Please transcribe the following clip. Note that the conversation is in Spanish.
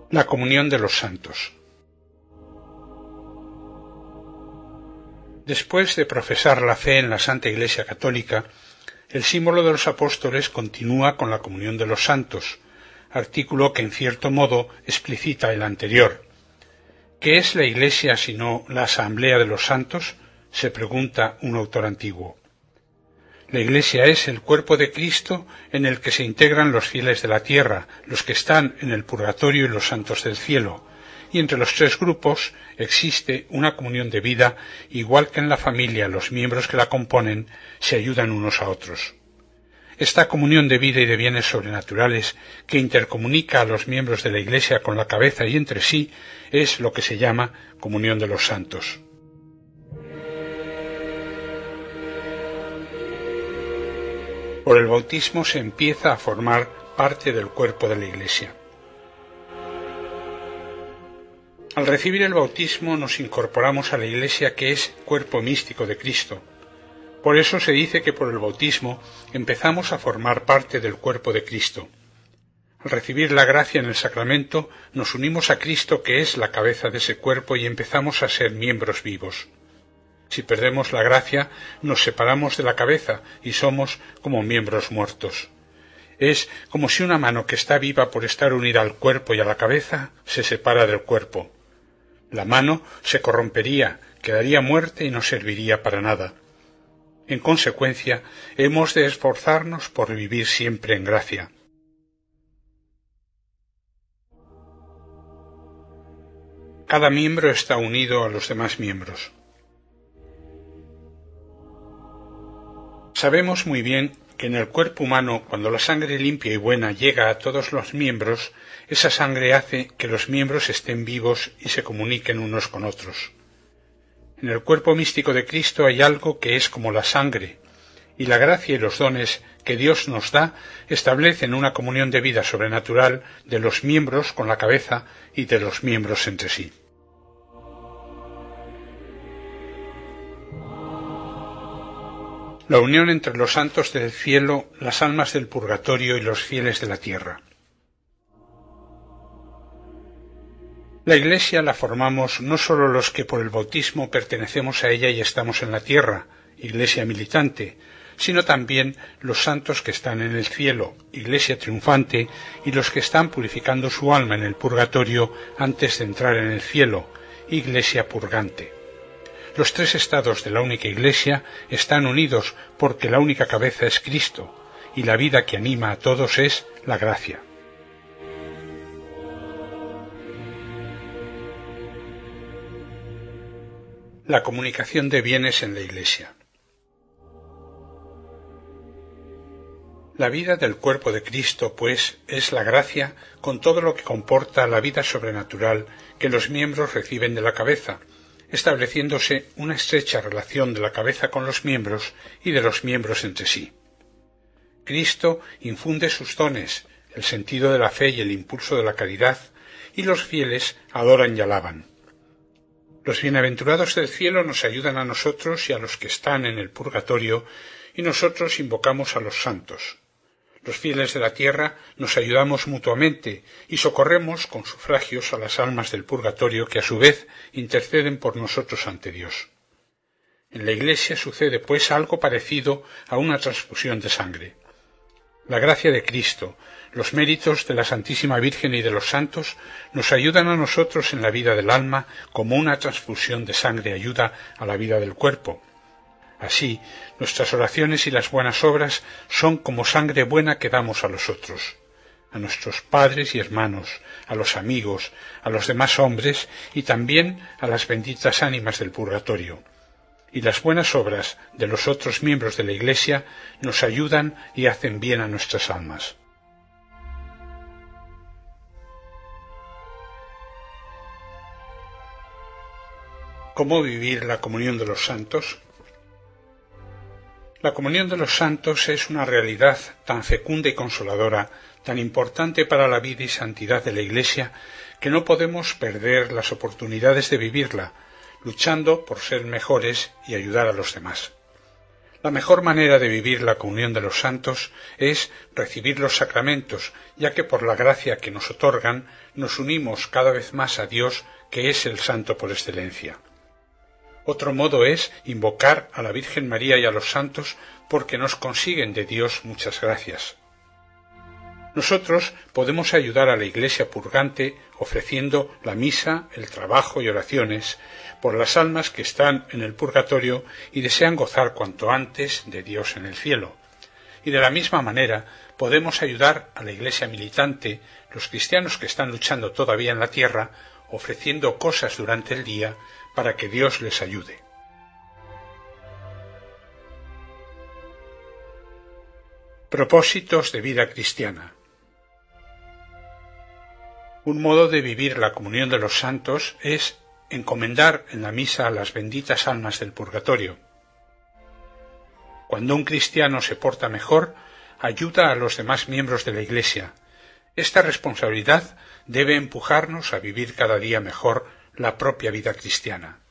La comunión de los santos. Después de profesar la fe en la Santa Iglesia Católica, el símbolo de los apóstoles continúa con la comunión de los santos, artículo que en cierto modo explicita el anterior. ¿Qué es la Iglesia sino la asamblea de los santos?, se pregunta un autor antiguo. La Iglesia es el cuerpo de Cristo en el que se integran los fieles de la tierra, los que están en el purgatorio y los santos del cielo, y entre los tres grupos existe una comunión de vida, igual que en la familia los miembros que la componen se ayudan unos a otros. Esta comunión de vida y de bienes sobrenaturales que intercomunica a los miembros de la Iglesia con la cabeza y entre sí es lo que se llama comunión de los santos. Por el bautismo se empieza a formar parte del cuerpo de la Iglesia. Al recibir el bautismo nos incorporamos a la Iglesia, que es cuerpo místico de Cristo. Por eso se dice que por el bautismo empezamos a formar parte del cuerpo de Cristo. Al recibir la gracia en el sacramento nos unimos a Cristo, que es la cabeza de ese cuerpo, y empezamos a ser miembros vivos. Si perdemos la gracia, nos separamos de la cabeza y somos como miembros muertos. Es como si una mano que está viva por estar unida al cuerpo y a la cabeza se separa del cuerpo. La mano se corrompería, quedaría muerta y no serviría para nada. En consecuencia, hemos de esforzarnos por vivir siempre en gracia. Cada miembro está unido a los demás miembros. Sabemos muy bien que en el cuerpo humano, cuando la sangre limpia y buena llega a todos los miembros, esa sangre hace que los miembros estén vivos y se comuniquen unos con otros. En el cuerpo místico de Cristo hay algo que es como la sangre, y la gracia y los dones que Dios nos da establecen una comunión de vida sobrenatural de los miembros con la cabeza y de los miembros entre sí. La unión entre los santos del cielo, las almas del purgatorio y los fieles de la tierra. La Iglesia la formamos no sólo los que por el bautismo pertenecemos a ella y estamos en la tierra, Iglesia militante, sino también los santos que están en el cielo, Iglesia triunfante, y los que están purificando su alma en el purgatorio antes de entrar en el cielo, Iglesia purgante. Los tres estados de la única Iglesia están unidos porque la única cabeza es Cristo, y la vida que anima a todos es la gracia. La comunicación de bienes en la Iglesia. La vida del cuerpo de Cristo, pues, es la gracia con todo lo que comporta la vida sobrenatural que los miembros reciben de la cabeza, estableciéndose una estrecha relación de la cabeza con los miembros y de los miembros entre sí. Cristo infunde sus dones, el sentido de la fe y el impulso de la caridad, y los fieles adoran y alaban. Los bienaventurados del cielo nos ayudan a nosotros y a los que están en el purgatorio, y nosotros invocamos a los santos. Los fieles de la tierra nos ayudamos mutuamente y socorremos con sufragios a las almas del purgatorio, que a su vez interceden por nosotros ante Dios. En la Iglesia sucede pues algo parecido a una transfusión de sangre. La gracia de Cristo, los méritos de la Santísima Virgen y de los santos nos ayudan a nosotros en la vida del alma, como una transfusión de sangre ayuda a la vida del cuerpo. Así, nuestras oraciones y las buenas obras son como sangre buena que damos a los otros, a nuestros padres y hermanos, a los amigos, a los demás hombres y también a las benditas ánimas del purgatorio. Y las buenas obras de los otros miembros de la Iglesia nos ayudan y hacen bien a nuestras almas. ¿Cómo vivir la comunión de los santos? La comunión de los santos es una realidad tan fecunda y consoladora, tan importante para la vida y santidad de la Iglesia, que no podemos perder las oportunidades de vivirla, luchando por ser mejores y ayudar a los demás. La mejor manera de vivir la comunión de los santos es recibir los sacramentos, ya que por la gracia que nos otorgan nos unimos cada vez más a Dios, que es el santo por excelencia. Otro modo es invocar a la Virgen María y a los santos porque nos consiguen de Dios muchas gracias. Nosotros podemos ayudar a la Iglesia purgante ofreciendo la misa, el trabajo y oraciones por las almas que están en el purgatorio y desean gozar cuanto antes de Dios en el cielo. Y de la misma manera podemos ayudar a la Iglesia militante, los cristianos que están luchando todavía en la tierra, ofreciendo cosas durante el día para que Dios les ayude. Propósitos de vida cristiana. Un modo de vivir la comunión de los santos es encomendar en la misa a las benditas almas del purgatorio. Cuando un cristiano se porta mejor, ayuda a los demás miembros de la Iglesia. Esta responsabilidad debe empujarnos a vivir cada día mejor la propia vida cristiana.